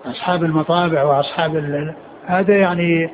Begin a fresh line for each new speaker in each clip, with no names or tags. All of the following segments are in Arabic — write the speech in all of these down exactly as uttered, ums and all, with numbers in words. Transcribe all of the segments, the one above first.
أصحاب المطابع وأصحاب ال... هذا يعني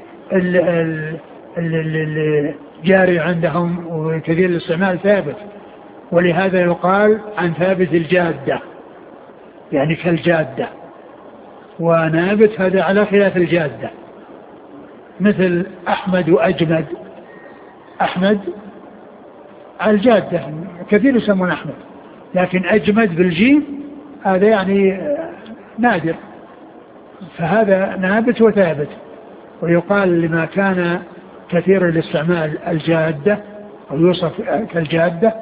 الجاري عندهم وكثير الاستعمال ثابت، ولهذا يقال عن ثابت الجادة يعني كالجادة، ونابت هذا على خلاف الجادة، مثل أحمد وأجمد. أحمد على الجادة كثير يسمون أحمد، لكن أجمد بالجيم هذا يعني نادر، فهذا نابت وثابت. ويقال لما كان كثير الاستعمال الجادة أو يوصف كالجادة.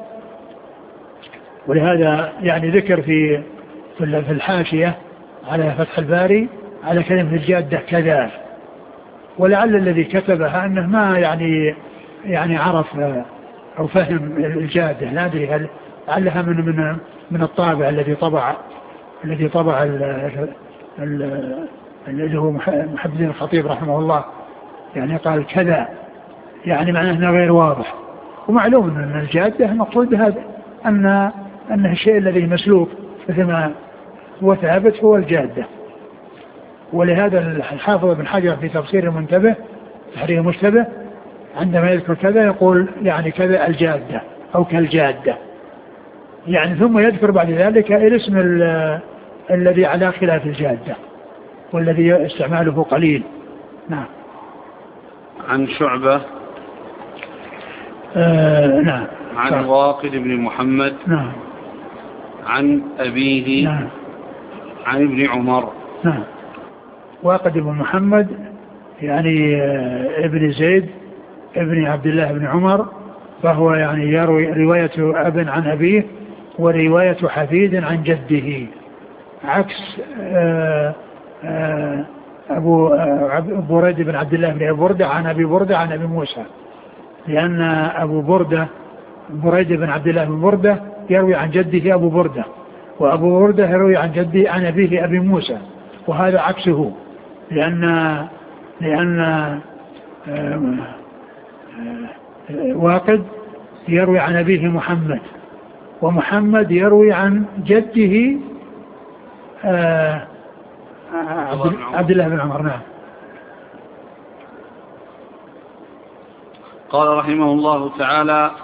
ولهذا يعني ذكر في في الحاشية على فتح الباري على كلمة الجادة كذا، ولعل الذي كتبها أنه ما يعني يعني عرف أو فهم الجادة، لا أدري هل لعلها من من من الطابع الذي طبع الذي طبع الذي هو محمد بن الخطيب رحمه الله، يعني قال كذا يعني معناه أنه غير واضح. ومعلوم أن الجادة المقصود بهذا أن أنه الشيء الذي مسلوك مثل ما هو ثابت هو الجادة. ولهذا الحافظ ابن حجر في تفسير المنتبه تحرير المشتبه عندما يذكر كذا يقول يعني كذا الجادة أو كالجادة، يعني ثم يذكر بعد ذلك الاسم الذي على خلاف الجادة والذي استعماله قليل. نعم.
عن شعبة.
آه نعم.
عن صح. واقد بن محمد.
نعم.
عن أبيه.
نعم.
عن ابن عمر.
نعم. واقد بن محمد يعني ابن زيد ابن عبد الله بن عمر، فهو يعني يروي رواية أب عن أبيه ورواية حفيد عن جده، عكس آآ آآ أبو بريد بن عبد الله بن أبي بردة عن أبي بردة عن أبي موسى، لأن أبو بردة بريد بن عبد الله بن بردة يروي عن جده أبو بردة، وأبو بردة يروي عن جده عن أبيه أبي موسى، وهذا عكسه، لأن لأن واقد يروي عن أبيه محمد، ومحمد يروي عن جده عبد الله بن عمر. نعم.
قال رحمه الله تعالى: